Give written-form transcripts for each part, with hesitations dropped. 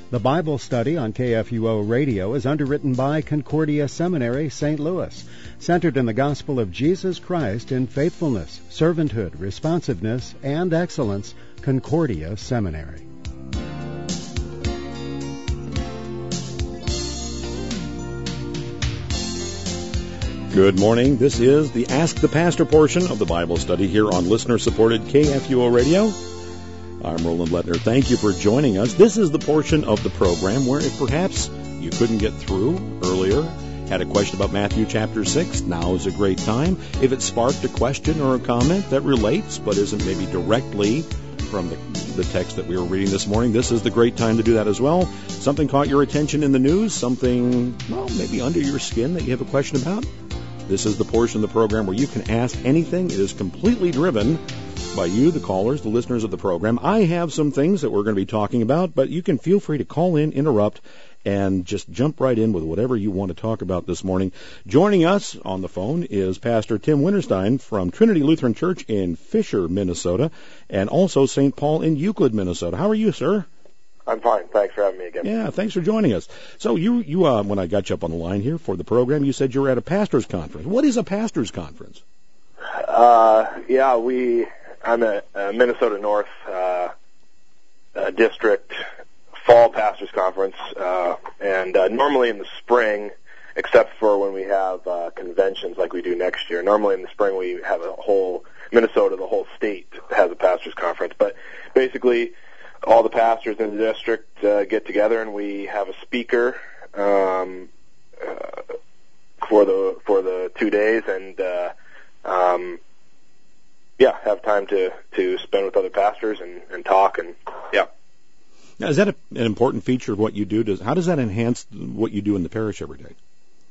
The Bible study on KFUO Radio is underwritten by Concordia Seminary, St. Louis, centered in the gospel of Jesus Christ in faithfulness, servanthood, responsiveness, and excellence. Concordia Seminary. Good morning. This is the Ask the Pastor portion of the Bible study here on listener-supported KFUO Radio. I'm Roland Lettner. Thank you for joining us. This is the portion of the program where if perhaps you couldn't get through earlier, had a question about Matthew chapter 6, now is a great time. If it sparked a question or a comment that relates but isn't maybe directly from the text that we were reading this morning, this is the great time to do that as well. Something caught your attention in the news, something, well, maybe under your skin that you have a question about. This is the portion of the program where you can ask anything. It is completely driven by you, the callers, the listeners of the program. I have some things that we're going to be talking about, but you can feel free to call in, interrupt, and just jump right in with whatever you want to talk about this morning. Joining us on the phone is Pastor Tim Winterstein from Trinity Lutheran Church in Fisher, Minnesota, and also St. Paul in Euclid, Minnesota. How are you, sir? I'm fine. Thanks for having me again. Yeah, thanks for joining us. So you when I got you up on the line here for the program, you said you were at a pastor's conference. What is a pastor's conference? I'm a Minnesota North District Fall Pastors Conference, and normally in the spring, except for when we have conventions like we do next year. Normally in the spring we have the whole state has a Pastors Conference. But basically, all the pastors in the district get together and we have a speaker for the 2 days, and have time to spend with other pastors and talk, and yeah. Now, is that an important feature of what you do? How does that enhance what you do in the parish every day?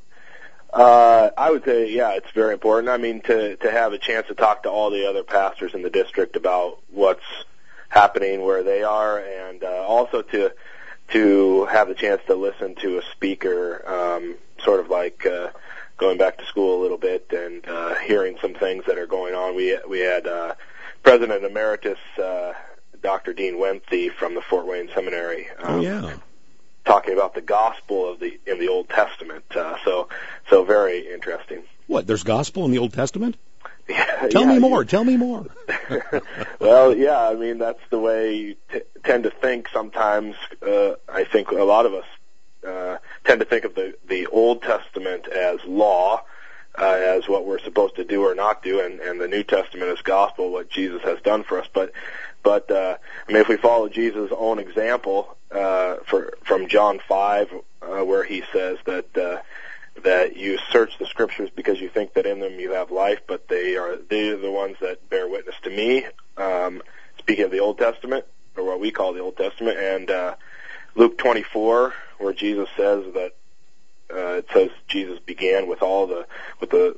I would say, yeah, it's very important. I mean, to have a chance to talk to all the other pastors in the district about what's happening where they are, and also to have the chance to listen to a speaker, sort of like going back to school a little bit and hearing some things that are going on. We had President Emeritus Dr. Dean Wenthe from the Fort Wayne Seminary talking about the gospel in the Old Testament. So very interesting. What, there's gospel in the Old Testament? Tell me more. Well, yeah, I mean, that's the way you tend to think sometimes. I think a lot of us tend to think of the Old Testament as law, as what we're supposed to do or not do, and the New Testament as gospel, what Jesus has done for us. But I mean, if we follow Jesus' own example from John 5, where he says that you search the Scriptures because you think that in them you have life, but they are the ones that bear witness to me. Speaking of the Old Testament, or what we call the Old Testament, and Luke 24, where Jesus says that it says Jesus began with the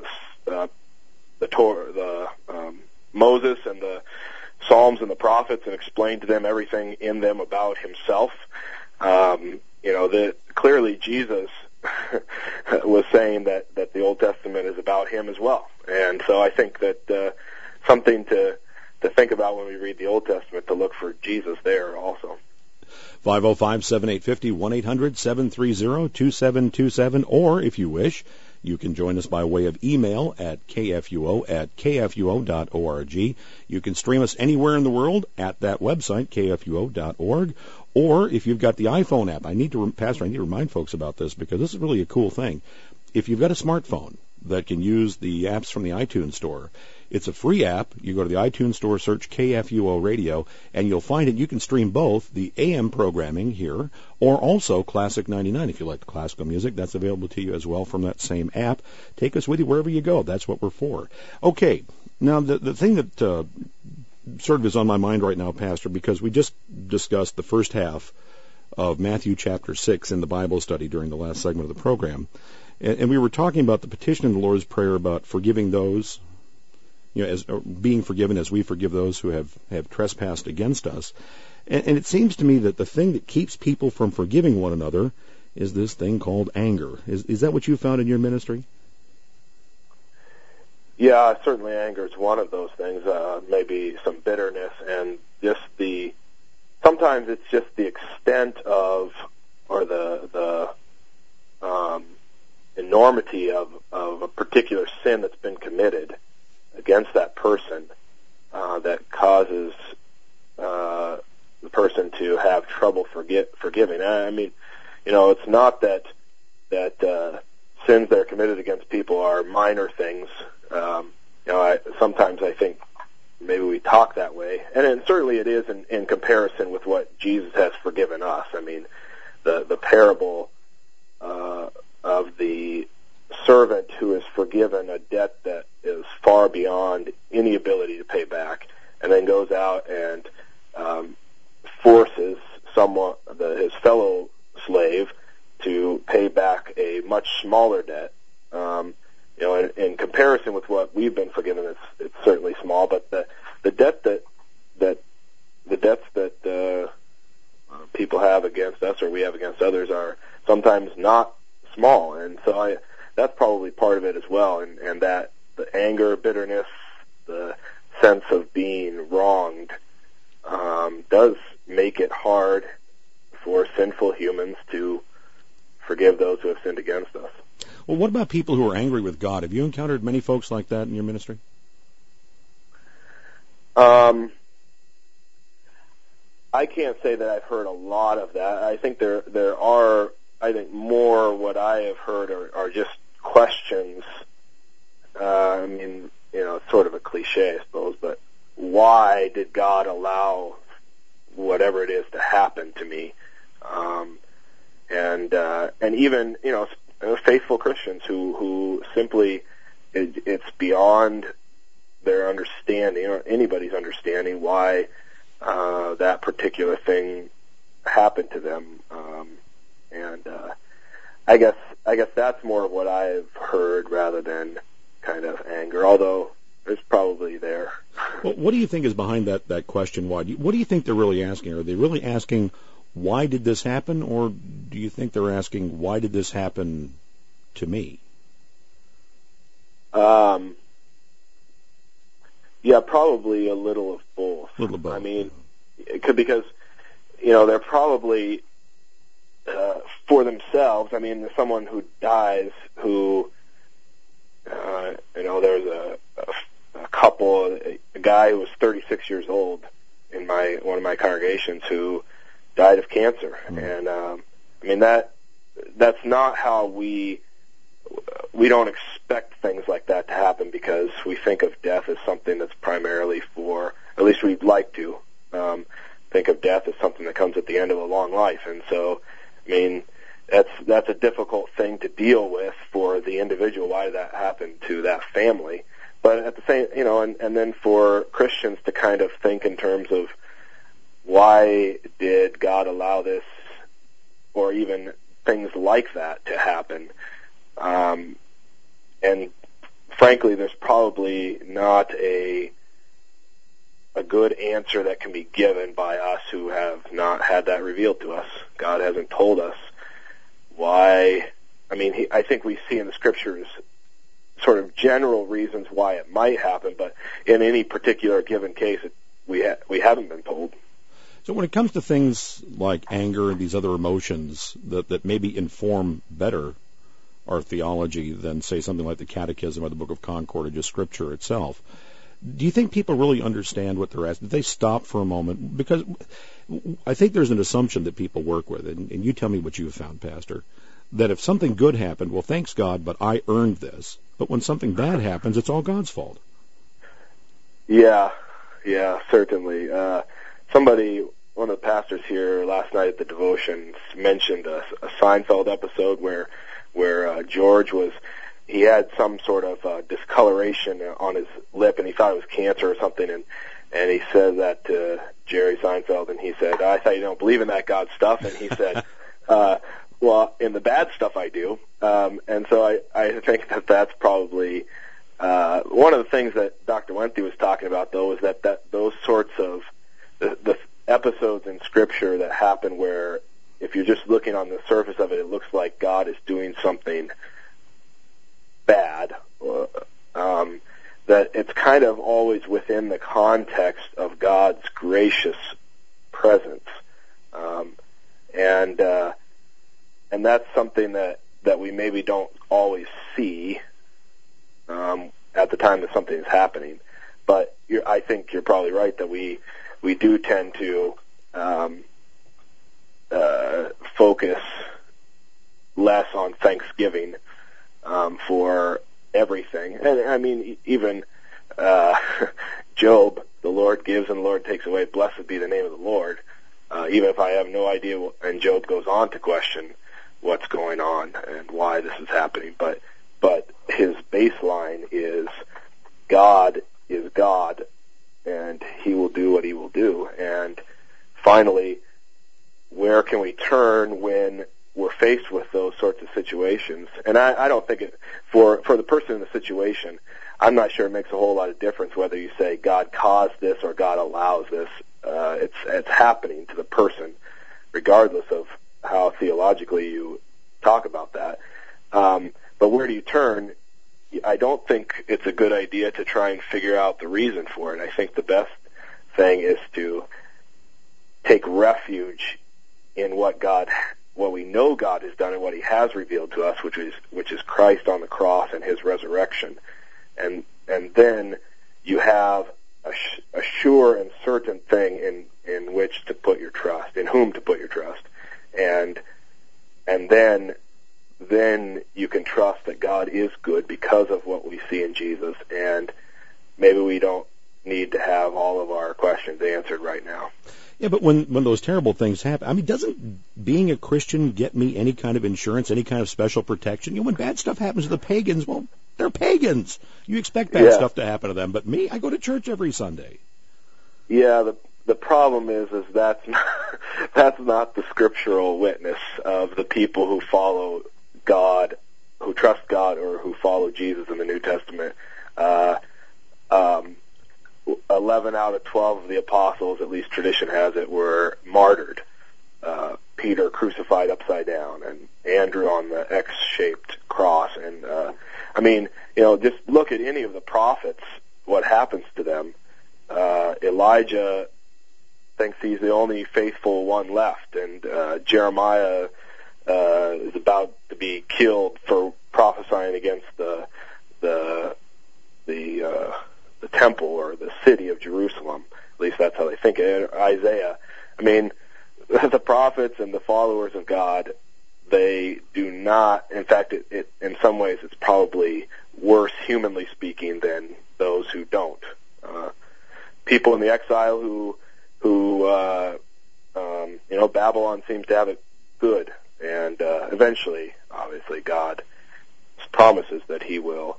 Torah, Moses and the Psalms and the prophets, and explained to them everything in them about himself. Clearly Jesus was saying that the Old Testament is about him as well. And so I think that something to think about when we read the Old Testament, to look for Jesus there also. 505-7850, 1-800-730-2727, or if you wish, you can join us by way of email at kfuo@kfuo.org. You can stream us anywhere in the world at that website, kfuo.org. Or if you've got the iPhone app, Pastor, I need to remind folks about this because this is really a cool thing. If you've got a smartphone that can use the apps from the iTunes Store, it's a free app. You go to the iTunes Store, search KFUO Radio, and you'll find it. You can stream both the AM programming here or also Classic 99. If you like the classical music, that's available to you as well from that same app. Take us with you wherever you go. That's what we're for. Okay, now the thing that sort of is on my mind right now, Pastor, because we just discussed the first half of Matthew chapter 6 in the Bible study during the last segment of the program, and we were talking about the petition in the Lord's Prayer about forgiving those, as being forgiven as we forgive those who have trespassed against us. And it seems to me that the thing that keeps people from forgiving one another is this thing called anger. Is that what you found in your ministry? Yeah, certainly anger is one of those things. Maybe some bitterness, and sometimes it's just the extent of or the enormity of a particular sin that's been committed against that person that causes the person to have trouble forgiving. I mean, it's not that sins that are committed against people are minor things. Sometimes I think maybe we talk that way, and certainly it is in comparison with what Jesus has forgiven us. I mean, the parable of the servant who is forgiven a debt that is far beyond any ability to pay back, and then goes out and forces his fellow slave to pay back a much smaller debt. In comparison with what we've been forgiven, it's certainly small, but the debts that people have against us or we have against others are sometimes not small, and so that's probably part of it as well, and that the anger, bitterness, the sense of being wronged does make it hard for sinful humans to forgive those who have sinned against us. Well, what about people who are angry with God? Have you encountered many folks like that in your ministry? I can't say that I've heard a lot of that. I think there are, more what I have heard are just questions. It's sort of a cliche, I suppose, but why did God allow whatever it is to happen to me? And even, faithful Christians who simply, it's beyond their understanding or anybody's understanding why that particular thing happened to them. I guess that's more of what I've heard rather than kind of anger, although it's probably there. Well, what do you think is behind that question? Why? What do you think they're really asking? Are they really asking, why did this happen, or do you think they're asking, why did this happen to me? Yeah, probably a little of both. A little of both. I mean, because they're probably for themselves. I mean, someone who dies, who there's a couple, a guy who was 36 years old in one of my congregations who died of cancer, and that's not how we don't expect things like that to happen, because we think of death as something that's primarily for, at least we'd like to think of death as something that comes at the end of a long life, and so that's a difficult thing to deal with for the individual. Why did that happen to that family? But at the same, and then for Christians to kind of think in terms of, why did God allow this, or even things like that to happen? And frankly, there's probably not a good answer that can be given by us who have not had that revealed to us. God hasn't told us why. I think we see in the Scriptures sort of general reasons why it might happen, but in any particular given case, we haven't been told. So when it comes to things like anger and these other emotions that maybe inform better our theology than, say, something like the Catechism or the Book of Concord or just Scripture itself, do you think people really understand what they're asking? Did they stop for a moment? Because I think there's an assumption that people work with, and you tell me what you've found, Pastor, that if something good happened, well, thanks God, but I earned this. But when something bad happens, it's all God's fault. Yeah, certainly. One of the pastors here last night at the devotions mentioned a Seinfeld episode where George he had some sort of discoloration on his lip, and he thought it was cancer or something, and he said that to Jerry Seinfeld, and he said, I thought you don't believe in that God stuff, and he said, well, in the bad stuff I do, and so I think that's probably one of the things that Dr. Wenthe was talking about, though, is that those sorts of the episodes in Scripture that happen where if you're just looking on the surface of it, it looks like God is doing something bad, that it's kind of always within the context of God's gracious presence. that's something that we maybe don't always see at the time that something is happening. But I think you're probably right that we do tend to focus less on Thanksgiving for everything. And I mean, even Job, the Lord gives and the Lord takes away. Blessed be the name of the Lord. Even if I have no idea, and Job goes on to question what's going on and why this is happening. But his baseline is God is God, and He will do what He will do. And finally, where can we turn when we're faced with those sorts of situations? And I don't think for the person in the situation, I'm not sure it makes a whole lot of difference whether you say God caused this or God allows this. It's happening to the person, regardless of how theologically you talk about that. But where do you turn? I don't think it's a good idea to try and figure out the reason for it. I think the best thing is to take refuge in what we know God has done and what He has revealed to us, which is Christ on the cross and His resurrection. And then you have a sure and certain thing in which to put your trust, in whom to put your trust. And then you can trust that God is good because of what we see in Jesus, and maybe we don't need to have all of our questions answered right now. Yeah, but when those terrible things happen, I mean, doesn't being a Christian get me any kind of insurance, any kind of special protection? You know, when bad stuff happens to the pagans, well, they're pagans. You expect bad stuff to happen to them, but me, I go to church every Sunday. Yeah, the problem is that's not the scriptural witness of the people who follow God, who trust God, or who follow Jesus in the New Testament. 11 out of 12 of the apostles, at least tradition has it, were martyred. Peter crucified upside down, and Andrew on the X-shaped cross. And I mean, you know, just look at any of the prophets, what happens to them. Elijah thinks he's the only faithful one left, and Jeremiah is about to be killed for prophesying against the temple or the city of Jerusalem. At least that's how they think it. Isaiah. I mean, the prophets and the followers of God, they do not. In fact, it in some ways it's probably worse, humanly speaking, than those who don't. People in the exile who Babylon seems to have it good, and eventually, obviously, God promises that He will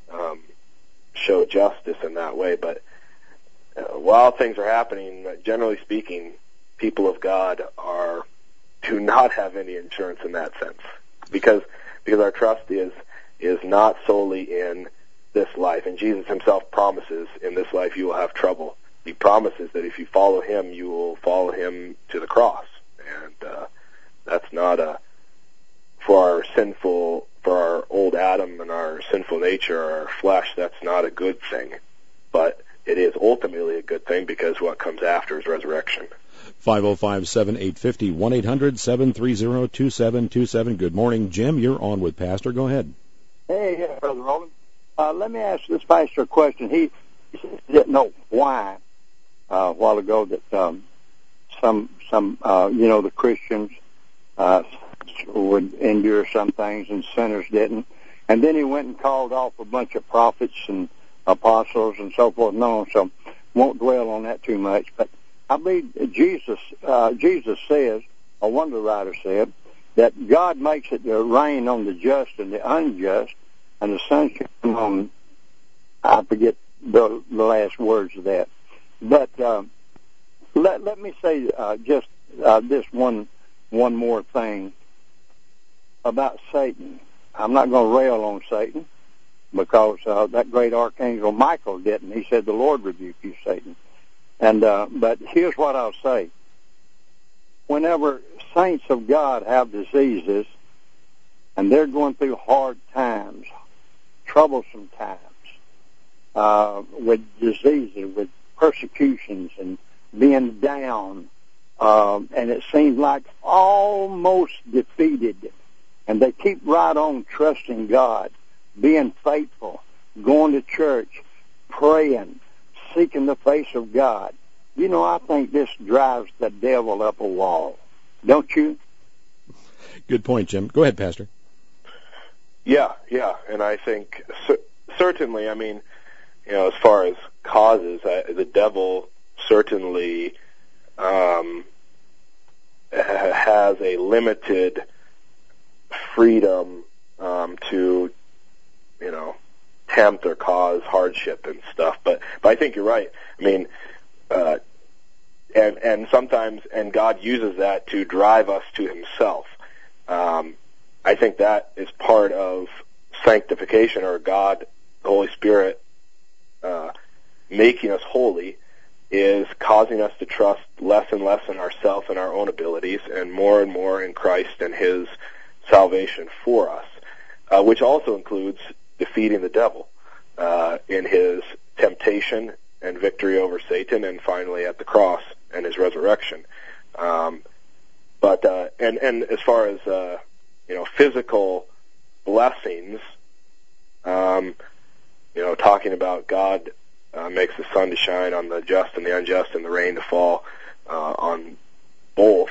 show justice in that way. But while things are happening, generally speaking, people of God do not have any insurance in that sense, because our trust is not solely in this life. And Jesus Himself promises, in this life you will have trouble. He promises that if you follow Him, you will follow Him to the cross. And that's not for our old Adam and our sinful nature, our flesh, that's not a good thing. But it is ultimately a good thing, because what comes after is resurrection. 505-7850, 1-800-730-2727. Good morning, Jim. You're on with Pastor. Go ahead. Hey, Brother Roland. Let me ask this pastor a question. He didn't know why a while ago that some the Christians would endure some things and sinners didn't. And then he went and called off a bunch of prophets and apostles and so forth and on, so won't dwell on that too much. But I believe Jesus says, or one of the writers said, that God makes it rain on the just and the unjust, and the sun shall come on, I forget the last words of that. But let me say just this one more thing about Satan. I'm not going to rail on Satan, because that great archangel Michael didn't. He said, "The Lord rebuke you, Satan." And but here's what I'll say. Whenever saints of God have diseases and they're going through hard times, troublesome times, with diseases, with persecutions and being down, and it seems like almost defeated, and they keep right on trusting God, being faithful, going to church, praying, seeking the face of God, you know, I think this drives the devil up a wall. Don't you? Good point, Jim. Go ahead, Pastor. Yeah, and I think certainly, I mean, you know, as far as causes, the devil certainly has a limited freedom to, you know, tempt or cause hardship and stuff. But I think you're right. I mean, and sometimes, and God uses that to drive us to Himself. I think that is part of sanctification, or God, the Holy Spirit, making us holy, is causing us to trust less and less in ourselves and our own abilities, and more in Christ and His salvation for us, which also includes defeating the devil in his temptation and victory over Satan, and finally at the cross and His resurrection. But as far as you know, physical blessings, you know, talking about God makes the sun to shine on the just and the unjust, and the rain to fall on both.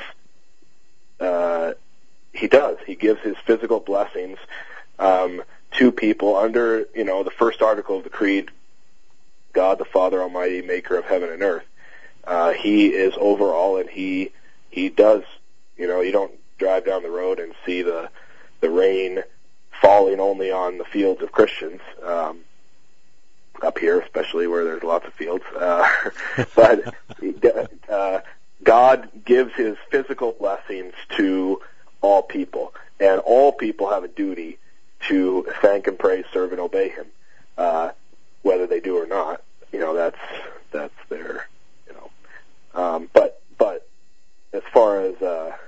He does. He gives His physical blessings to people under, you know, the first article of the Creed, God the Father Almighty, maker of heaven and earth. He is over all, and He does, you know, you don't drive down the road and see the rain falling only on the fields of Christians, up here, especially where there's lots of fields. But God gives His physical blessings to all people, and all people have a duty to thank and praise, serve, and obey Him, whether they do or not. You know, that's their, you know. But as far as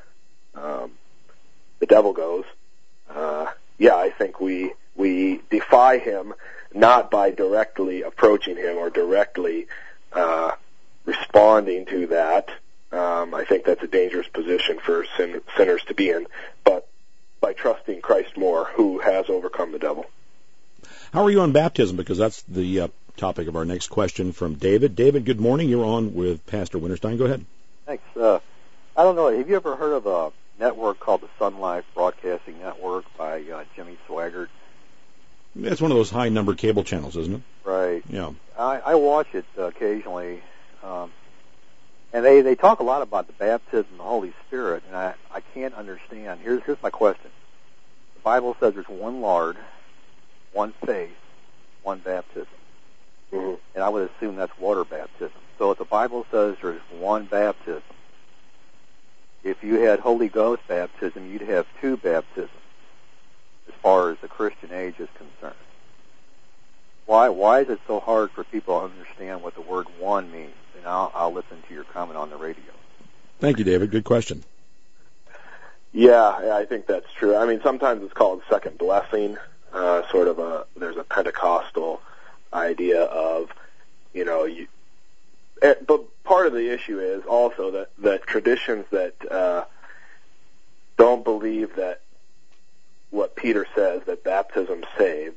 the devil goes, yeah, I think we defy him not by directly approaching him or directly responding to that. I think that's a dangerous position for sinners to be in, but by trusting Christ more, who has overcome the devil. How are you on baptism? Because that's the topic of our next question from David. David, good morning. You're on with Pastor Winterstein. Go ahead. Thanks. I don't know. Have you ever heard of a network called the Sun Life Broadcasting Network by Jimmy Swaggart? It's one of those high-number cable channels, isn't it? Right. Yeah. I watch it occasionally, and they talk a lot about the baptism of the Holy Spirit, and I can't understand. Here's my question. The Bible says there's one Lord, one faith, one baptism. Mm-hmm. And I would assume that's water baptism. So if the Bible says there's one baptism, if you had Holy Ghost baptism, you'd have two baptisms as far as the Christian age is concerned. Why is it so hard for people to understand what the word one means? And I'll listen to your comment on the radio. Thank you, David. Good question. Yeah, I think that's true. I mean, sometimes it's called second blessing, there's a Pentecostal idea of, you know, but part of the issue is also that traditions that don't believe that what Peter says, that baptism saves,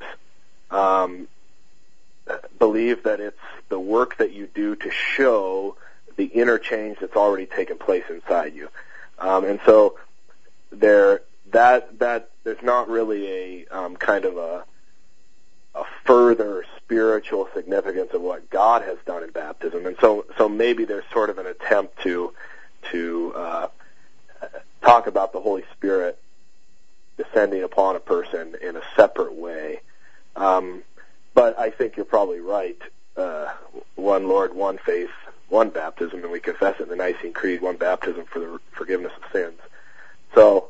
believe that it's the work that you do to show the inner change that's already taken place inside you. And so there's not really a kind of a further spiritual significance of what God has done in baptism. And so maybe there's sort of an attempt to talk about the Holy Spirit descending upon a person in a separate way. But I think you're probably right. One Lord, one faith, one baptism, and we confess it in the Nicene Creed, one baptism for the forgiveness of sins. So,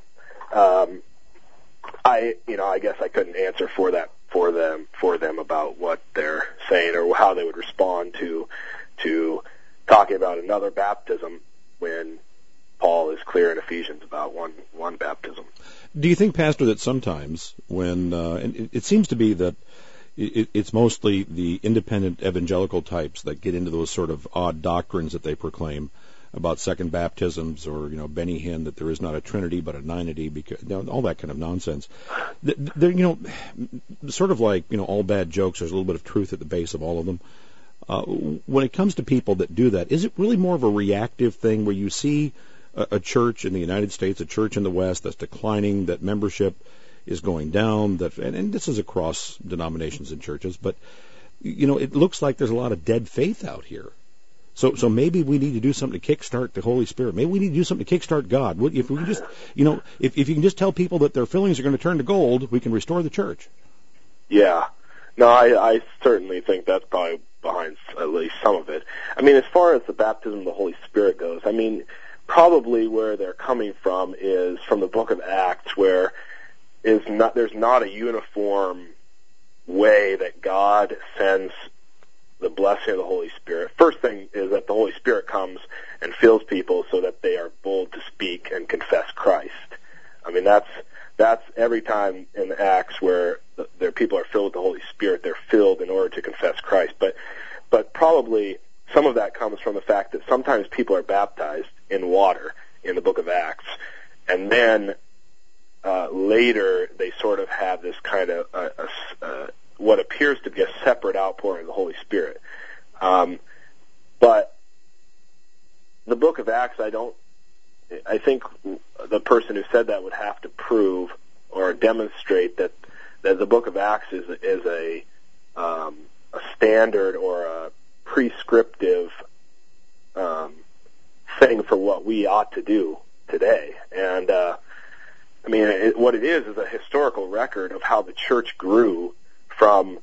I guess I couldn't answer for them about what they're saying or how they would respond to talking about another baptism when Paul is clear in Ephesians about one baptism. Do you think, Pastor, that sometimes when and it seems to be that it's mostly the independent evangelical types that get into those sort of odd doctrines that they proclaim, about second baptisms, or Benny Hinn, that there is not a Trinity but a ninety, because all that kind of nonsense. They're, sort of like all bad jokes. There's a little bit of truth at the base of all of them. When it comes to people that do that, is it really more of a reactive thing where you see a church in the United States, a church in the West that's declining, that membership is going down, and this is across denominations and churches, but it looks like there's a lot of dead faith out here. So maybe we need to do something to kickstart the Holy Spirit. Maybe we need to do something to kickstart God. If we can just, if you can just tell people that their fillings are going to turn to gold, we can restore the church. Yeah. No, I certainly think that's probably behind at least some of it. I mean, as far as the baptism of the Holy Spirit goes, I mean, probably where they're coming from is from the book of Acts, where there's not a uniform way that God sends the blessing of the Holy Spirit. First thing is that the Holy Spirit comes and fills people so that they are bold to speak and confess Christ. I mean, that's every time in Acts where their people are filled with the Holy Spirit, they're filled in order to confess Christ. But probably some of that comes from the fact that sometimes people are baptized in water in the book of Acts, and then later they sort of have this kind of what appears to be a separate outpouring of the Holy Spirit. But the book of Acts, I think the person who said that would have to prove or demonstrate that the book of Acts is a standard or a prescriptive thing for what we ought to do today. And I mean, what it is a historical record of how the church grew from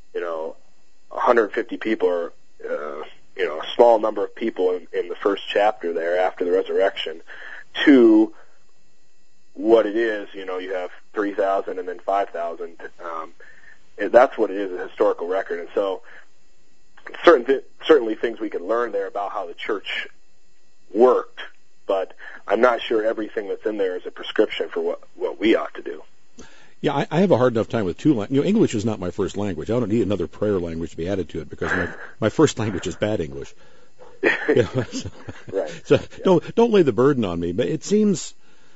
150 people, or a small number of people in the first chapter there after the resurrection, to what it is. You have 3,000 and then 5,000. That's what it is, a historical record. And so certainly things we can learn there about how the church worked, but I'm not sure everything that's in there is a prescription for what we ought to do. Yeah, I have a hard enough time with two languages. English is not my first language. I don't need another prayer language to be added to it, because my first language is bad English. Right. So don't lay the burden on me. But it seems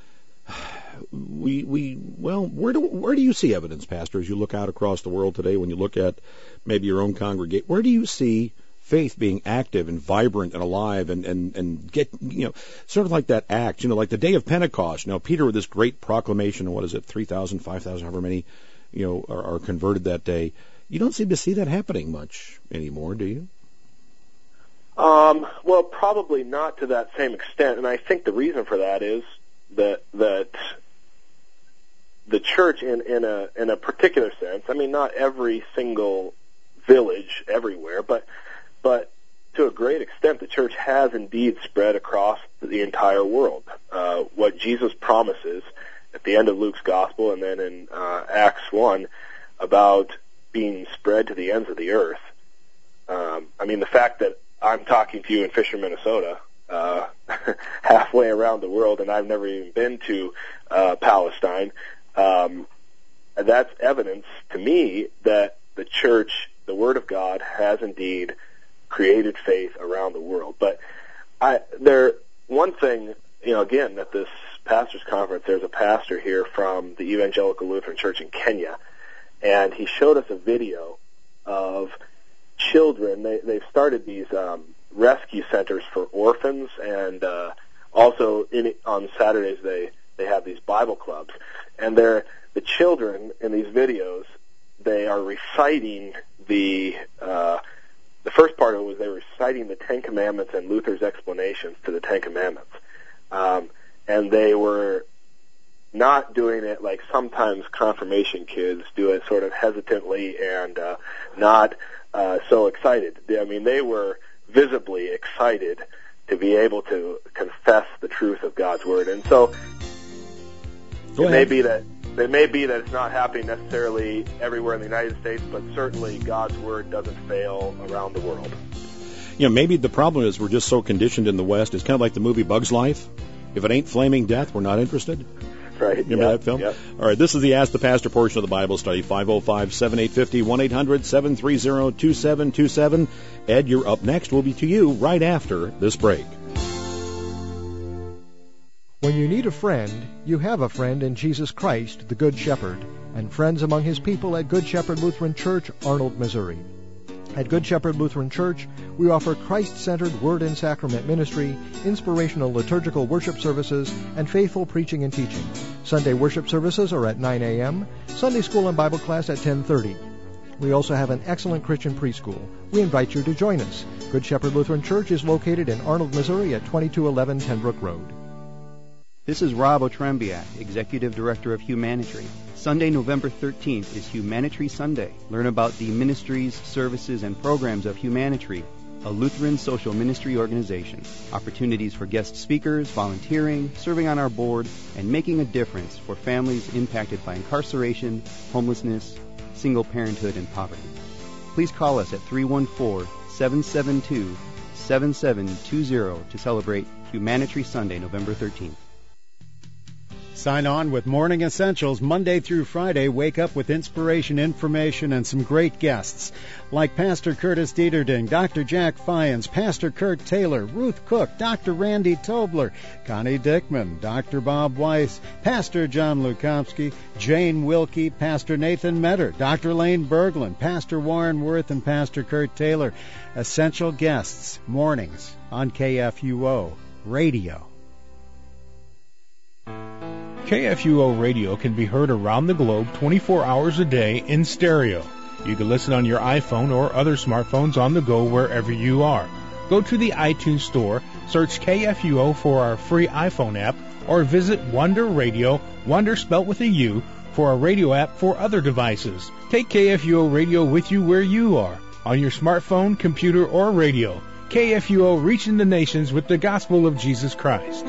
where do you see evidence, Pastor, as you look out across the world today? When you look at maybe your own congregation, where do you see faith being active and vibrant and alive and get, sort of like that Acts, like the day of Pentecost. Peter with this great proclamation, and what is it, 3,000, 5,000, however many, are converted that day. You don't seem to see that happening much anymore, do you? Well, probably not to that same extent, and I think the reason for that is that the church in a particular sense, I mean, not every single village everywhere, but to a great extent, the church has indeed spread across the entire world. What Jesus promises at the end of Luke's Gospel and then in Acts 1 about being spread to the ends of the earth. I mean, the fact that I'm talking to you in Fisher, Minnesota, halfway around the world, and I've never even been to Palestine, that's evidence to me that the church, the Word of God, has indeed created faith around the world. But one thing, again, at this pastors' conference, there's a pastor here from the Evangelical Lutheran Church in Kenya, and he showed us a video of children. They've started these rescue centers for orphans, and also on Saturdays they have these Bible clubs. And the children in these videos, they are reciting the first part of it was they were reciting the Ten Commandments and Luther's explanations to the Ten Commandments. And they were not doing it like sometimes confirmation kids do it, sort of hesitantly and not so excited. I mean, they were visibly excited to be able to confess the truth of God's Word. And so it may be that it's not happening necessarily everywhere in the United States, but certainly God's Word doesn't fail around the world. Maybe the problem is we're just so conditioned in the West. It's kind of like the movie Bug's Life. If it ain't flaming death, we're not interested. Right. Remember that film? Yep. All right, this is the Ask the Pastor portion of the Bible study, 505-7850, 1-800-730-2727. Ed, you're up next. We'll be to you right after this break. When you need a friend, you have a friend in Jesus Christ, the Good Shepherd, and friends among his people at Good Shepherd Lutheran Church, Arnold, Missouri. At Good Shepherd Lutheran Church, we offer Christ-centered Word and Sacrament ministry, inspirational liturgical worship services, and faithful preaching and teaching. Sunday worship services are at 9 a.m., Sunday school and Bible class at 10:30. We also have an excellent Christian preschool. We invite you to join us. Good Shepherd Lutheran Church is located in Arnold, Missouri at 2211 Tenbrook Road. This is Rob Otrembiak, Executive Director of Humanitry. Sunday, November 13th is Humanitry Sunday. Learn about the ministries, services, and programs of Humanitry, a Lutheran social ministry organization. Opportunities for guest speakers, volunteering, serving on our board, and making a difference for families impacted by incarceration, homelessness, single parenthood, and poverty. Please call us at 314-772-7720 to celebrate Humanitry Sunday, November 13th. Sign on with Morning Essentials Monday through Friday. Wake up with inspiration, information, and some great guests like Pastor Curtis Dieterding, Dr. Jack Fyans, Pastor Kirk Taylor, Ruth Cook, Dr. Randy Tobler, Connie Dickman, Dr. Bob Weiss, Pastor John Lukomsky, Jane Wilkie, Pastor Nathan Metter, Dr. Lane Berglund, Pastor Warren Worth, and Pastor Kurt Taylor. Essential guests, mornings on KFUO Radio. KFUO Radio can be heard around the globe 24 hours a day in stereo. You can listen on your iPhone or other smartphones on the go wherever you are. Go to the iTunes Store, search KFUO for our free iPhone app, or visit Wonder Radio, Wonder spelt with a U, for a radio app for other devices. Take KFUO Radio with you where you are, on your smartphone, computer, or radio. KFUO reaching the nations with the gospel of Jesus Christ.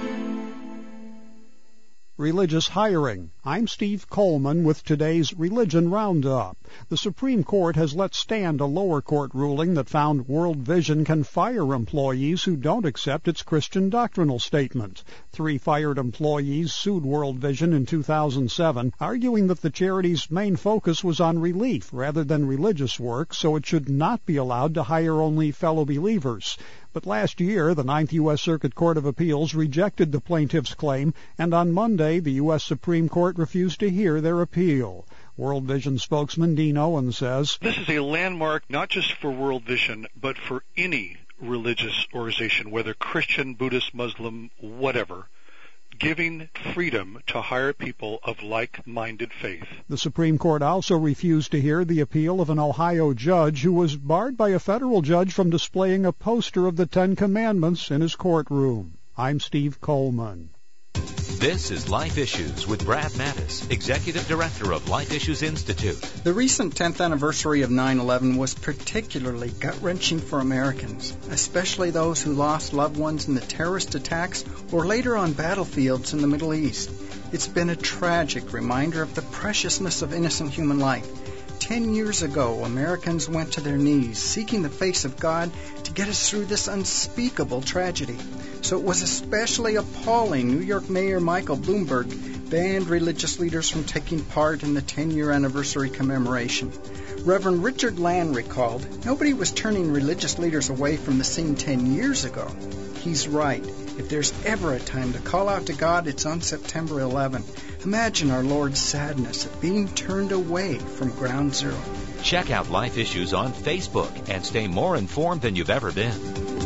Religious hiring. I'm Steve Coleman with today's Religion Roundup. The Supreme Court has let stand a lower court ruling that found World Vision can fire employees who don't accept its Christian doctrinal statement. 3 fired employees sued World Vision in 2007, arguing that the charity's main focus was on relief rather than religious work, so it should not be allowed to hire only fellow believers. But last year, the Ninth U.S. Circuit Court of Appeals rejected the plaintiff's claim, and on Monday, the U.S. Supreme Court refused to hear their appeal. World Vision spokesman Dean Owen says, "This is a landmark not just for World Vision, but for any religious organization, whether Christian, Buddhist, Muslim, whatever, giving freedom to hire people of like-minded faith." The Supreme Court also refused to hear the appeal of an Ohio judge who was barred by a federal judge from displaying a poster of the Ten Commandments in his courtroom. I'm Steve Coleman. This is Life Issues with Brad Mattis, Executive Director of Life Issues Institute. The recent 10th anniversary of 9/11 was particularly gut-wrenching for Americans, especially those who lost loved ones in the terrorist attacks or later on battlefields in the Middle East. It's been a tragic reminder of the preciousness of innocent human life. 10 years ago, Americans went to their knees, seeking the face of God to get us through this unspeakable tragedy. So it was especially appalling New York Mayor Michael Bloomberg banned religious leaders from taking part in the 10-year anniversary commemoration. Reverend Richard Land recalled, "Nobody was turning religious leaders away from the scene 10 years ago." He's right. If there's ever a time to call out to God, it's on September 11. Imagine our Lord's sadness at being turned away from Ground Zero. Check out Life Issues on Facebook and stay more informed than you've ever been.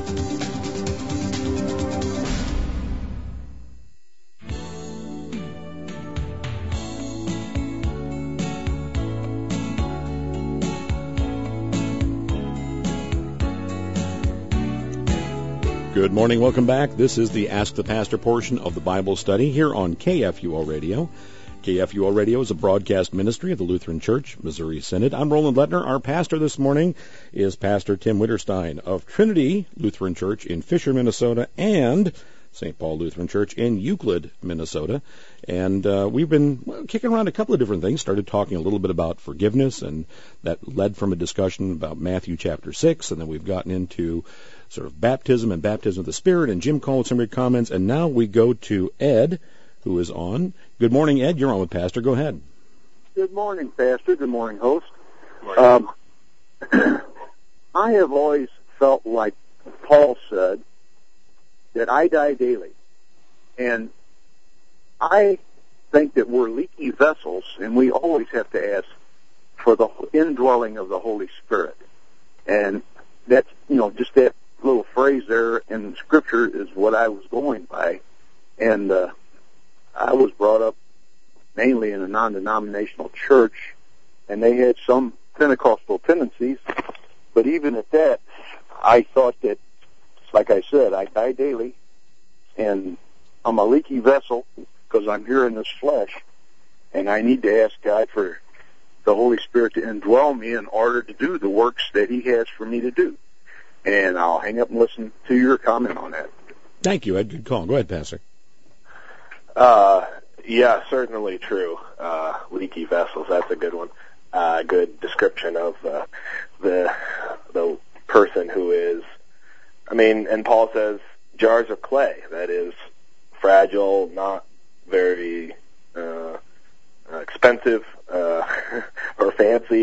Good morning. Welcome back. This is the Ask the Pastor portion of the Bible study here on KFUO Radio. KFUO Radio is a broadcast ministry of the Lutheran Church, Missouri Synod. I'm Roland Lettner. Our pastor this morning is Pastor Tim Winterstein of Trinity Lutheran Church in Fisher, Minnesota, and St. Paul Lutheran Church in Euclid, Minnesota. And we've been kicking around a couple of different things, started talking a little bit about forgiveness, and that led from a discussion about Matthew chapter 6, and then we've gotten into sort of baptism and baptism of the Spirit, and Jim called some of your comments, and now we go to Ed, who is on. Good morning, Ed. You're on with Pastor. Go ahead. Good morning, Pastor. Good morning, host. Good morning. I have always felt like Paul said that I die daily. And I think that we're leaky vessels, and we always have to ask for the indwelling of the Holy Spirit. And that's, just that little phrase there in Scripture is what I was going by. And I was brought up mainly in a non-denominational church, and they had some Pentecostal tendencies. But even at that, I thought that, like I said, I die daily, and I'm a leaky vessel because I'm here in this flesh, and I need to ask God for the Holy Spirit to indwell me in order to do the works that He has for me to do. And I'll hang up and listen to your comment on that. Thank you, Ed. Good call. Go ahead, Pastor. Yeah, certainly true. Leaky vessels, that's a good one. Good description of the person who is, and Paul says jars of clay, that is fragile, not very expensive or fancy.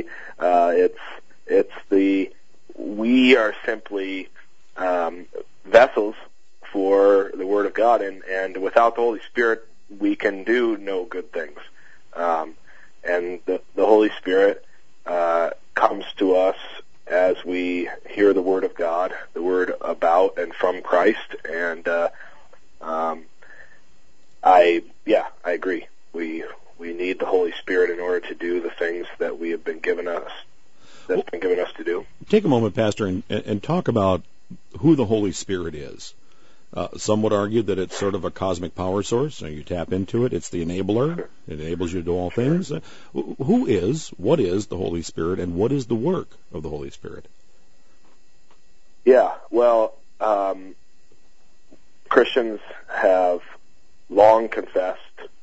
We are simply vessels for the Word of God, and without the Holy Spirit, we can do no good things. And the Holy Spirit comes to us as we hear the Word of God, the Word about and from Christ, and I agree. We need the Holy Spirit in order to do the things that we have been given us, that's been given us to do. Take a moment, Pastor, and talk about who the Holy Spirit is. Some would argue that it's sort of a cosmic power source. You tap into it. It's the enabler. It enables you to do all things. What is the Holy Spirit, and what is the work of the Holy Spirit? Yeah, well, Christians have long confessed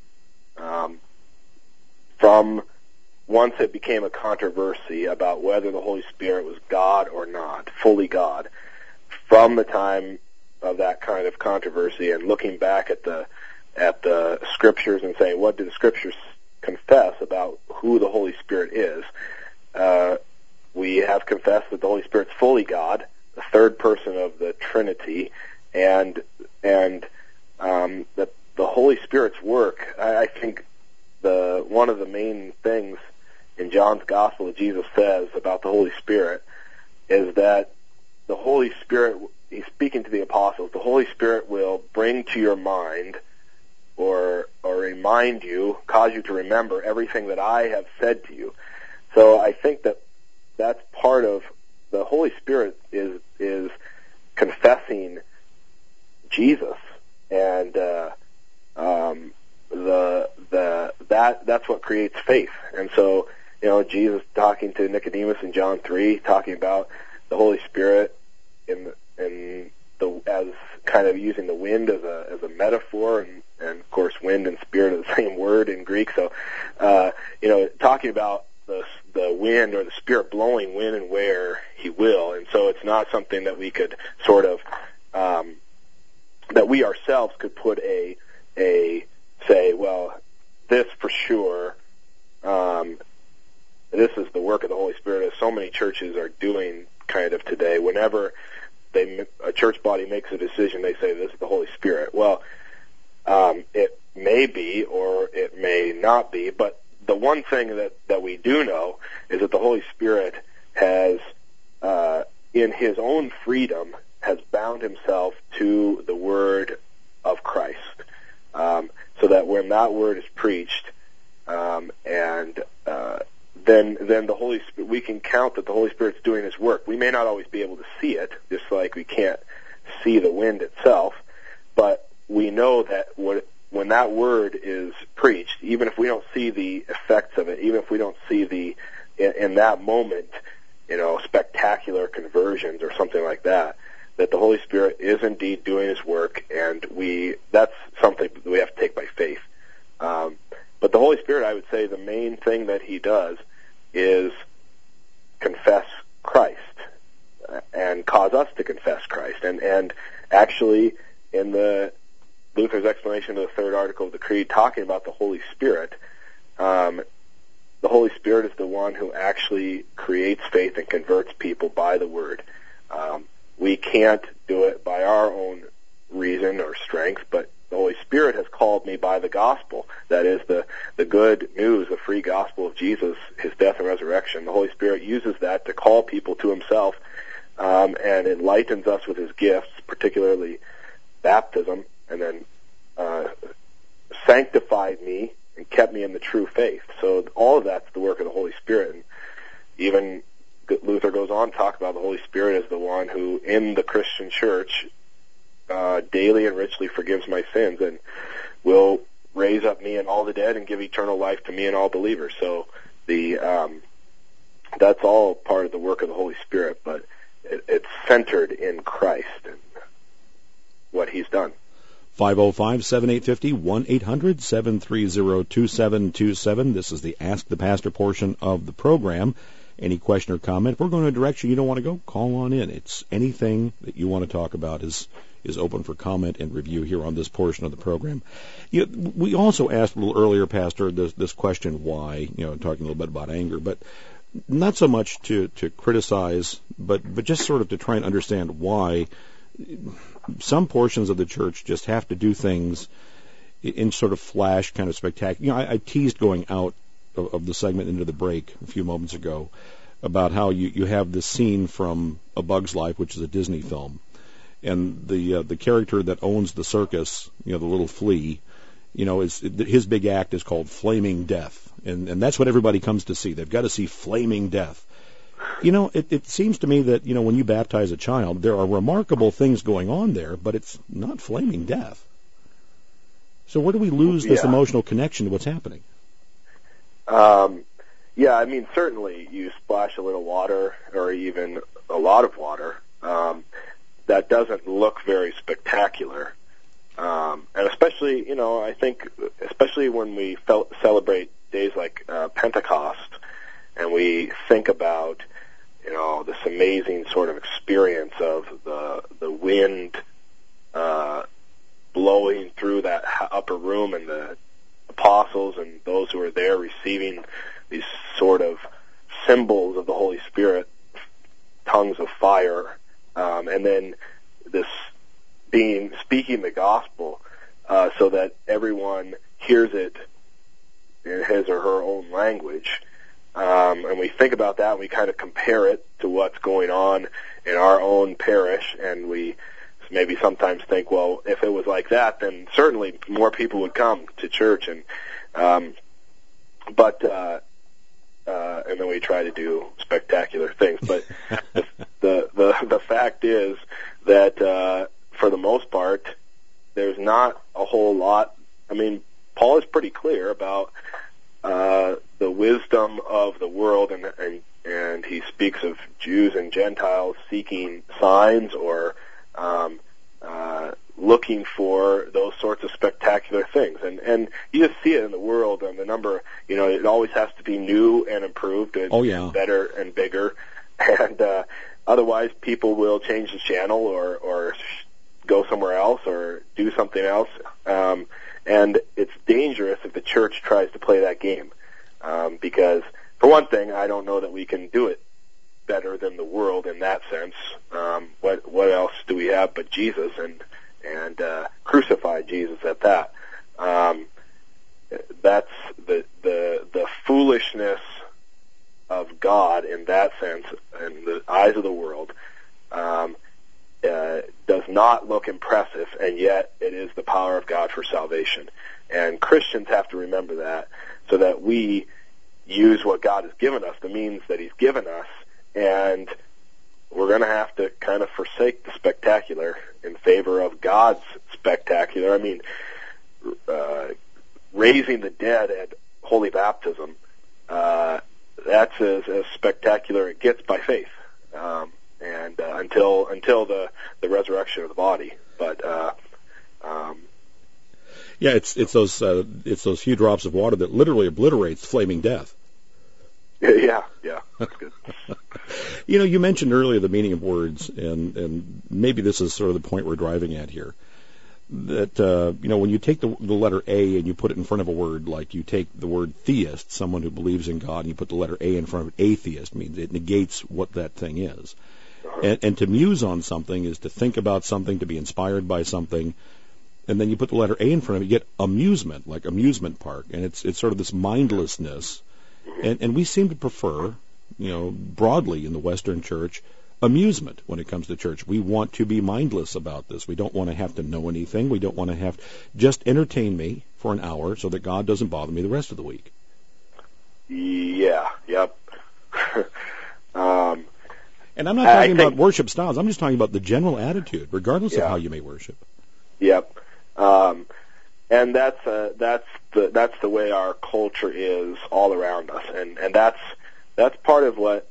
from once it became a controversy about whether the Holy Spirit was God or not, fully God, from the time of that kind of controversy and looking back at the Scriptures and saying, what do the Scriptures confess about who the Holy Spirit is? We have confessed that the Holy Spirit's fully God, the third person of the Trinity, and that the Holy Spirit's work, I think one of the main things in John's Gospel that Jesus says about the Holy Spirit is that the Holy Spirit, he's speaking to the apostles, the Holy Spirit will bring to your mind or remind you, cause you to remember everything that I have said to you. So I think that that's part of the Holy Spirit is confessing Jesus, and that's what creates faith. And so, Jesus talking to Nicodemus in John 3, talking about the Holy Spirit as kind of using the wind as a metaphor, and of course wind and spirit are the same word in Greek. So, talking about the wind or the Spirit blowing when and where He will, and so it's not something that we could sort of that we ourselves could put a say, well, this for sure, this is the work of the Holy Spirit, as so many churches are doing kind of today. Whenever a church body makes a decision, they say this is the Holy Spirit. Well, it may be or it may not be, but the one thing that we do know is that the Holy Spirit has, in His own freedom, has bound Himself to the Word of Christ, so that when that Word is preached, then the Holy Spirit, we can count that the Holy Spirit's doing His work. We may not always be able to see it, just like we can't see the wind itself, but we know that when that Word is preached, even if we don't see the effects of it, even if we don't see in that moment, spectacular conversions or something like that, that the Holy Spirit is indeed doing His work, and that's something we have to take by faith. But the Holy Spirit, I would say, the main thing that He does is confess Christ and cause us to confess Christ. And actually, in Luther's explanation of the third article of the Creed, talking about the Holy Spirit, the Holy Spirit is the one who actually creates faith and converts people by the Word. We can't do it by our own reason or strength, but The Holy Spirit has called me by the gospel. That is the good news, the free gospel of Jesus, his death and resurrection. The Holy Spirit uses that to call people to himself, and enlightens us with his gifts, particularly baptism, and then sanctified me and kept me in the true faith. So all of that's the work of the Holy Spirit. And even Luther goes on to talk about the Holy Spirit as the one who, in the Christian church, daily and richly forgives my sins and will raise up me and all the dead and give eternal life to me and all believers. So that's all part of the work of the Holy Spirit, but it's centered in Christ and what he's done. 505-7850, 1-800-730-2727. This is the Ask the Pastor portion of the program. Any question or comment, if we're going in a direction you don't want to go, call on in. It's anything that you want to talk about is open for comment and review here on this portion of the program. We also asked a little earlier, Pastor, this question, why, talking a little bit about anger, but not so much to criticize, but just sort of to try and understand why some portions of the church just have to do things in sort of flash, kind of spectacular. I teased going out of the segment into the break a few moments ago about how you have this scene from A Bug's Life, which is a Disney film, and the character that owns the circus, the little flea, his big act is called Flaming Death, and that's what everybody comes to see. They've got to see Flaming Death. It seems to me that, when you baptize a child, there are remarkable things going on there, but it's not flaming death. So where do we lose this emotional connection to what's happening? Certainly you splash a little water or even a lot of water. That doesn't look very spectacular. And especially, I think, especially when we celebrate days like Pentecost, and we think about, this amazing sort of experience of the wind blowing through that upper room and the apostles and those who are there receiving these sort of symbols of the Holy Spirit, tongues of fire, and then this speaking the gospel so that everyone hears it in his or her own language. And we think about that and we kind of compare it to what's going on in our own parish, and we maybe sometimes think, well, if it was like that, then certainly more people would come to church, and then we try to do spectacular things. But the fact is that for the most part, there's not a whole lot. I mean, Paul is pretty clear about the wisdom of the world, and he speaks of Jews and Gentiles seeking signs or looking for those sorts of spectacular things. And you just see it in the world, and the number, it always has to be new and improved and better and bigger. And otherwise people will change the channel or go somewhere else or do something else. And it's dangerous if the church tries to play that game. Because, for one thing, I don't know that we can do it better than the world in that sense. What else do we have but Jesus and crucified Jesus at that? That's the foolishness of God in that sense, in the eyes of the world, does not look impressive, and yet it is the power of God for salvation. And Christians have to remember that, so that we use what God has given us, the means that he's given us, and we're going to have to kind of forsake the spectacular in favor of God's spectacular. I mean, raising the dead at holy baptism, that's as spectacular it gets by faith, and until the resurrection of the body. But it's those few drops of water that literally obliterates flaming death. Yeah, that's good. You mentioned earlier the meaning of words, and maybe this is sort of the point we're driving at here. That when you take the letter A and you put it in front of a word, like you take the word theist, someone who believes in God, and you put the letter A in front of atheist, means it negates what that thing is. And to muse on something is to think about something, to be inspired by something. and then you put the letter A in front of it, you get amusement, like amusement park, and it's sort of this mindlessness, and we seem to prefer, broadly in the Western Church, amusement when it comes to church. We want to be mindless about this. We don't want to have to know anything. We don't want to have just entertain me for an hour so that God doesn't bother me the rest of the week. Yeah. Yep. And I'm not talking about worship styles. I'm just talking about the general attitude, regardless of how you may worship. Yep. And that's the way our culture is all around us, and that's part of what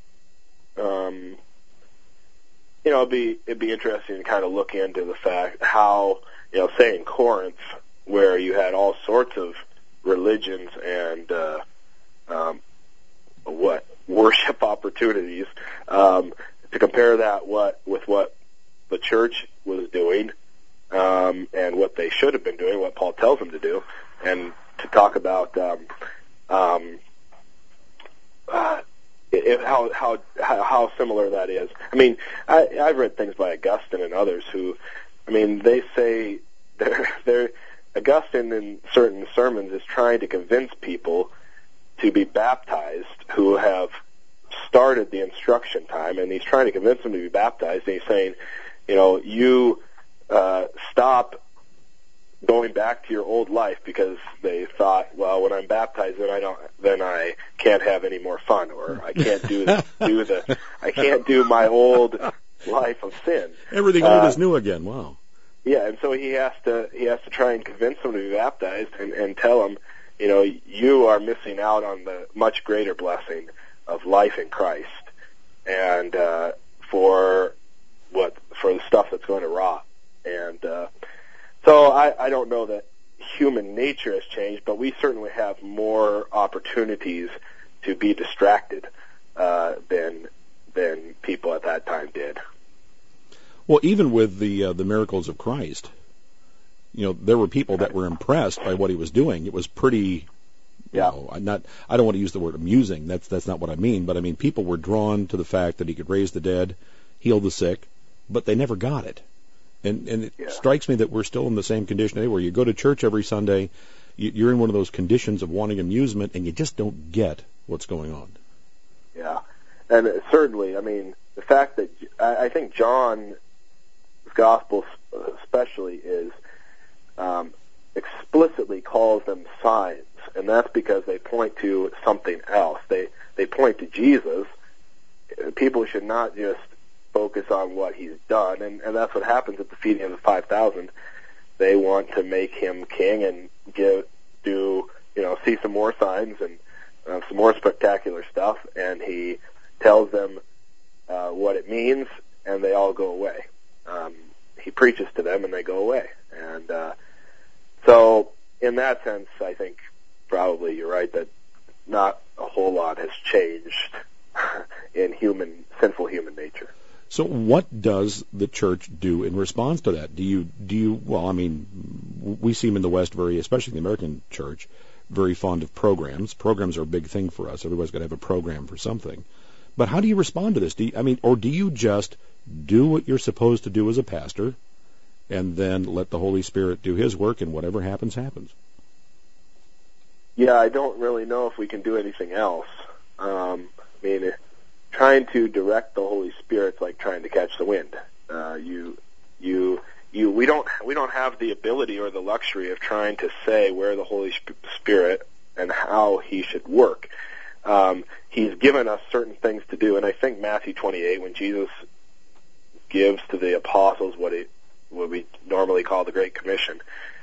it'd be interesting to kind of look into the fact how, say in Corinth, where you had all sorts of religions and worship opportunities, to compare that with what the church was doing, and what they should have been doing, what Paul tells them to do, and to talk about how similar that is. I mean, I've read things by Augustine and others who, they say Augustine in certain sermons is trying to convince people to be baptized who have started the instruction time, and he's trying to convince them to be baptized, and he's saying, you stop going back to your old life, because they thought, well, when I'm baptized, then I can't have any more fun, or I can't I can't do my old life of sin. Everything old is new again. Wow. Yeah, and so he has to try and convince them to be baptized and tell them, you are missing out on the much greater blessing of life in Christ, and for the stuff that's going to rot. And so I don't know that human nature has changed, but we certainly have more opportunities to be distracted than people at that time did. Well, even with the miracles of Christ, there were people that were impressed by what he was doing. It was pretty. I don't want to use the word amusing. That's not what I mean. But I mean, people were drawn to the fact that he could raise the dead, heal the sick, but they never got it. And it strikes me that we're still in the same condition today, where you go to church every Sunday, you're in one of those conditions of wanting amusement, and you just don't get what's going on. Yeah, and certainly, the fact that I think John's Gospel especially is explicitly calls them signs, and that's because they point to something else. They point to Jesus. People should not just focus on what he's done, and that's what happens at the feeding of the 5,000. They want to make him king and see some more signs and some more spectacular stuff, and he tells them what it means, and they all go away. He preaches to them, and they go away. And so in that sense, I think probably you're right that not a whole lot has changed in sinful human nature. So what does the church do in response to that? Do you we seem in the West especially the American church, very fond of programs. Programs are a big thing for us. Everybody's got to have a program for something. But how do you respond to this? Do you just do what you're supposed to do as a pastor and then let the Holy Spirit do his work, and whatever happens, happens? Yeah, I don't really know if we can do anything else. Trying to direct the Holy Spirit's like trying to catch the wind. We don't have the ability or the luxury of trying to say where the Holy Spirit and how he should work. He's given us certain things to do, and I think Matthew 28, when Jesus gives to the apostles what we normally call the Great Commission,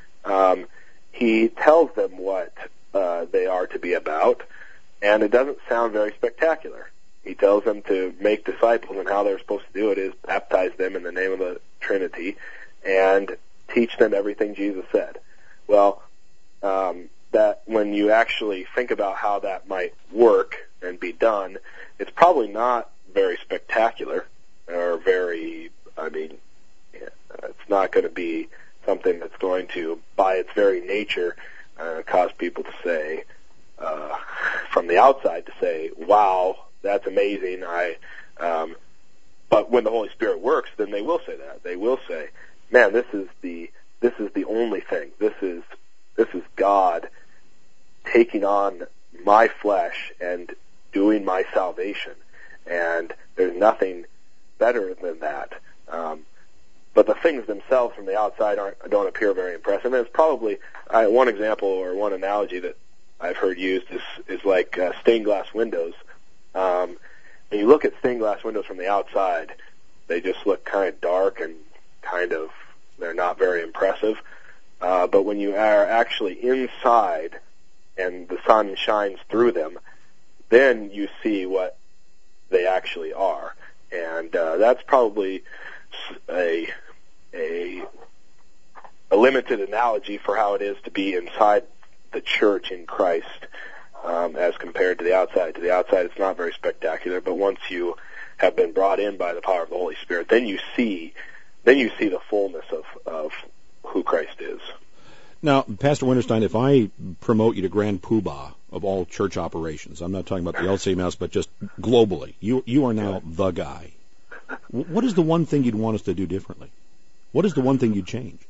he tells them what they are to be about, and it doesn't sound very spectacular. He tells them to make disciples, and how they're supposed to do it is baptize them in the name of the Trinity and teach them everything Jesus said. Well, that when you actually think about how that might work and be done, it's probably not very spectacular or very, it's not going to be something that's going to, by its very nature, cause people to say, from the outside, to say, wow, that's amazing. But when the Holy Spirit works, then they will say that. They will say, man, this is the this is the only thing. This is God taking on my flesh and doing my salvation, and there's nothing better than that. But the things themselves from the outside don't appear very impressive. And it's probably one example or one analogy that I've heard used is like stained glass windows. When you look at stained glass windows from the outside, they just look kind of dark and they're not very impressive. But when you are actually inside and the sun shines through them, then you see what they actually are. And that's probably a limited analogy for how it is to be inside the church in Christ as compared to the outside. To the outside, it's not very spectacular, but once you have been brought in by the power of the Holy Spirit, then you see the fullness of who Christ is. Now, Pastor Winterstein, if I promote you to Grand Poobah of all church operations, I'm not talking about the LCMS, but just globally, you are now the guy. What is the one thing you'd want us to do differently? What is the one thing you'd change?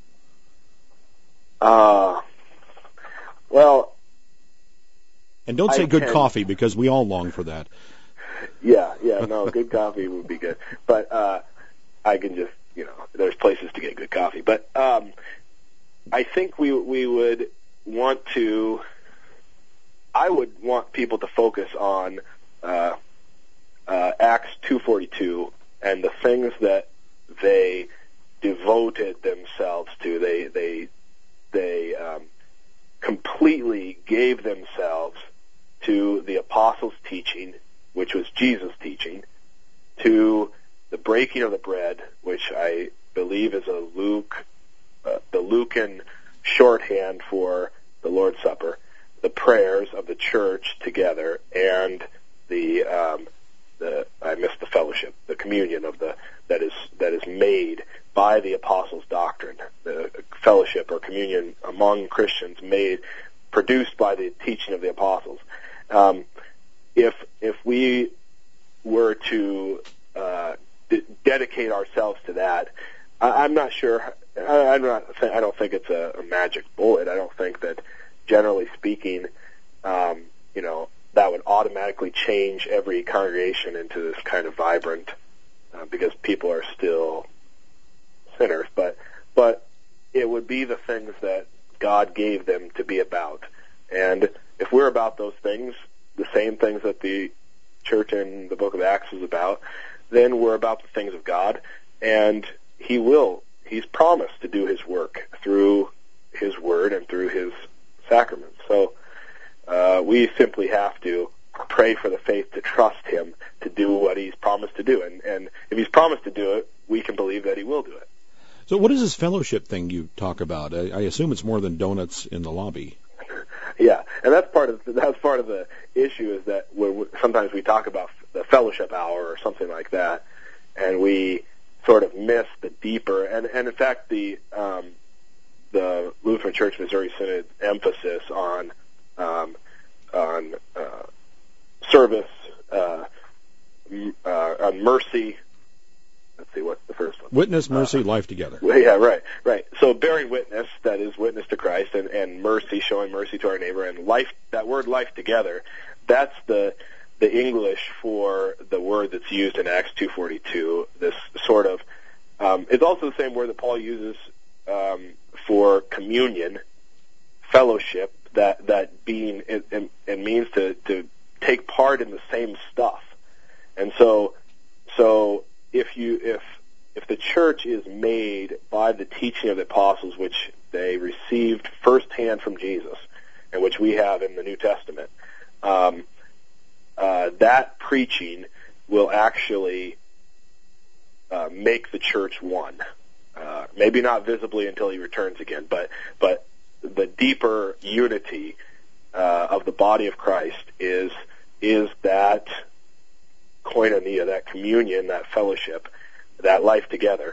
Well... And don't say good coffee, because we all long for that. Yeah, no, good coffee would be good. But I can just, there's places to get good coffee. But I think we would want to... I would want people to focus on Acts 2:42 and the things that they devoted themselves to. They completely gave themselves to the apostles' teaching, which was Jesus' teaching, to the breaking of the bread, which I believe is the Lucan shorthand for the Lord's Supper, the prayers of the church together, and I missed the fellowship, the communion that is made by the apostles' doctrine, the fellowship or communion among Christians produced by the teaching of the apostles. If we were to dedicate ourselves to that, I'm not sure. I don't think it's a magic bullet. I don't think that, generally speaking, that would automatically change every congregation into this kind of vibrant, because people are still sinners. But it would be the things that God gave them to be about. And if we're about those things, the same things that the church in the book of Acts is about, then we're about the things of God, and He's promised to do His work through His Word and through His sacraments. So we simply have to pray for the faith to trust Him to do what He's promised to do. And if He's promised to do it, we can believe that He will do it. So what is this fellowship thing you talk about? I assume it's more than donuts in the lobby. Yeah, and that's part of the issue, is that sometimes we talk about the fellowship hour or something like that, and we sort of miss the deeper, and in fact the Lutheran Church Missouri Synod emphasis on service, on mercy. Let's see, what's the first one? Witness, mercy, life together. Yeah, right. So bearing witness, that is witness to Christ, and mercy, showing mercy to our neighbor, and life, that word life together, that's the English for the word that's used in Acts 2:42. This sort of, it's also the same word that Paul uses for communion, fellowship, that being, it means to take part in the same stuff. And so if the church is made by the teaching of the apostles, which they received firsthand from Jesus, and which we have in the New Testament, that preaching will actually make the church one. Maybe not visibly until He returns again, but the deeper unity of the body of Christ is that koinonia, that communion, that fellowship, that life together.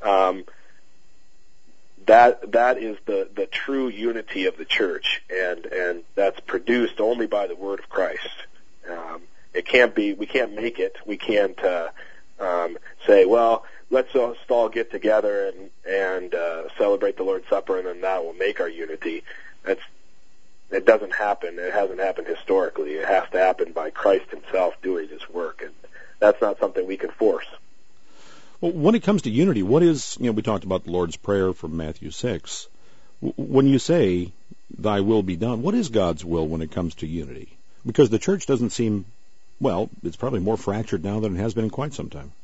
That is the true unity of the church, and that's produced only by the word of Christ. It can't be. We can't make it. We can't say, well, let's just all get together and celebrate the Lord's Supper, and then that will make our unity. It doesn't happen. It hasn't happened historically. It has to happen by Christ himself doing his work, and that's not something we can force. Well, when it comes to unity, what is, we talked about the Lord's Prayer from Matthew 6. When you say, thy will be done, what is God's will when it comes to unity? Because the church doesn't seem, it's probably more fractured now than it has been in quite some time.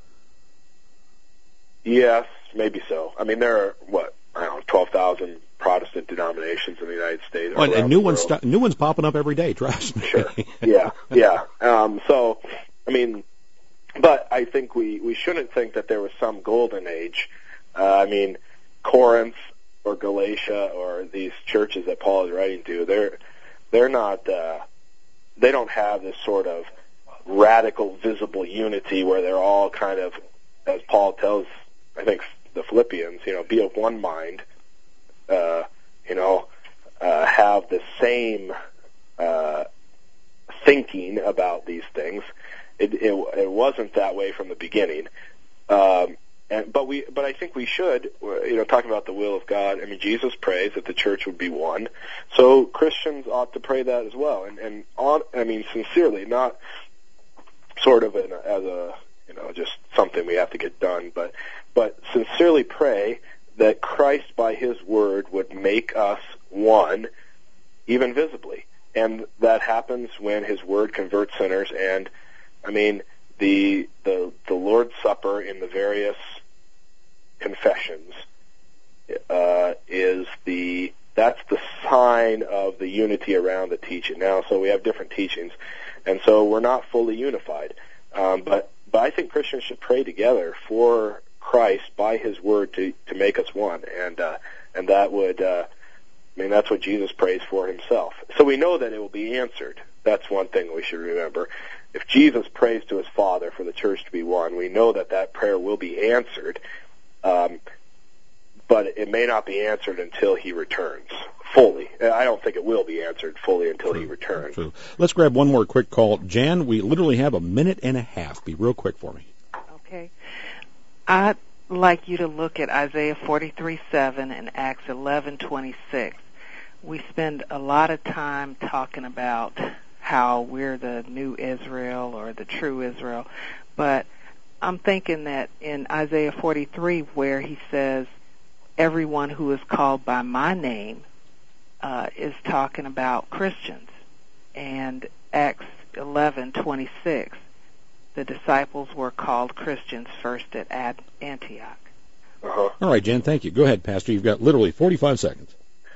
Yes, maybe so. I mean, there are, 12,000 Protestant denominations in the United States. And new ones popping up every day, trust me. Sure. Yeah. So, I mean, but I think we shouldn't think that there was some golden age. Corinth or Galatia or these churches that Paul is writing to, they're not, they don't have this sort of radical, visible unity where they're all kind of, as Paul tells, I think, the Philippians, be of one mind, have the same thinking about these things. It wasn't that way from the beginning. But I think we should, talking about the will of God. I mean, Jesus prays that the church would be one, so Christians ought to pray that as well, sincerely, not sort of as a just something we have to get done, but sincerely pray that Christ by his word would make us one, even visibly, and that happens when his word converts sinners. And the Lord's Supper in the various confessions that's the sign of the unity around the teaching. Now, so we have different teachings, and so we're not fully unified. But I think Christians should pray together for Christ by his word to make us one, and that would that's what Jesus prays for himself. So we know that it will be answered. That's one thing we should remember. If Jesus prays to his Father for the church to be one, we know that prayer will be answered, but it may not be answered until he returns fully. I don't think it will be answered fully until he returns. True. Let's grab one more quick call. Jan, we literally have a minute and a half. Be real quick for me. Okay. I'd like you to look at Isaiah 43:7 and Acts 11:26. We spend a lot of time talking about how we're the new Israel or the true Israel, but I'm thinking that in Isaiah 43, where he says, everyone who is called by my name, is talking about Christians. And Acts 11:26, the disciples were called Christians first at Antioch. Uh-huh. All right, Jan, thank you. Go ahead, Pastor. You've got literally 45 seconds.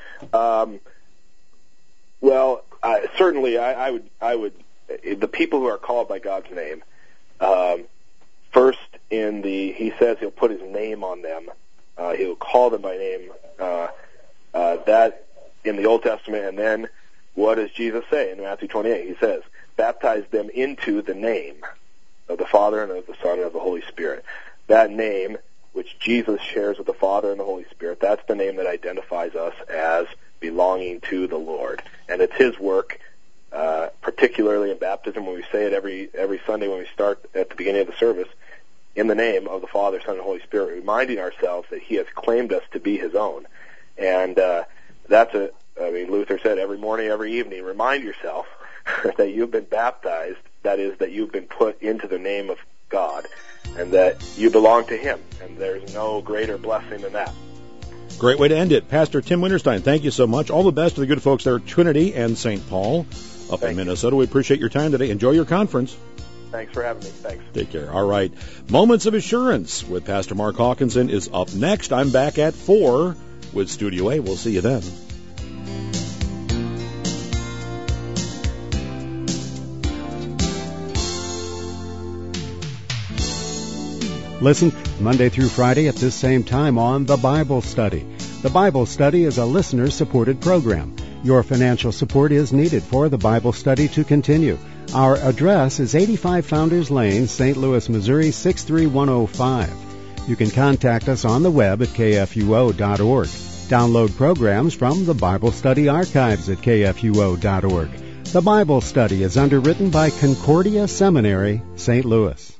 Certainly, I would, the people who are called by God's name, first he says he'll put his name on them. He'll call them by name, that in the Old Testament, and then what does Jesus say in Matthew 28? He says, baptize them into the name of the Father and of the Son and of the Holy Spirit. That name, which Jesus shares with the Father and the Holy Spirit, that's the name that identifies us as belonging to the Lord. And it's his work, particularly in baptism, when we say it every Sunday when we start at the beginning of the service, in the name of the Father, Son, and Holy Spirit, reminding ourselves that he has claimed us to be his own. And Luther said every morning, every evening, remind yourself that you've been baptized, that is, that you've been put into the name of God, and that you belong to him, and there's no greater blessing than that. Great way to end it. Pastor Tim Winterstein, thank you so much. All the best to the good folks there at Trinity and St. Paul up in Minnesota. We appreciate your time today. Enjoy your conference. Thanks for having me. Thanks. Take care. All right. Moments of Assurance with Pastor Mark Hawkinson is up next. I'm back at 4 with Studio A. We'll see you then. Listen Monday through Friday at this same time on The Bible Study. The Bible Study is a listener-supported program. Your financial support is needed for The Bible Study to continue. Our address is 85 Founders Lane, St. Louis, Missouri, 63105. You can contact us on the web at kfuo.org. Download programs from the Bible Study archives at kfuo.org. The Bible Study is underwritten by Concordia Seminary, St. Louis.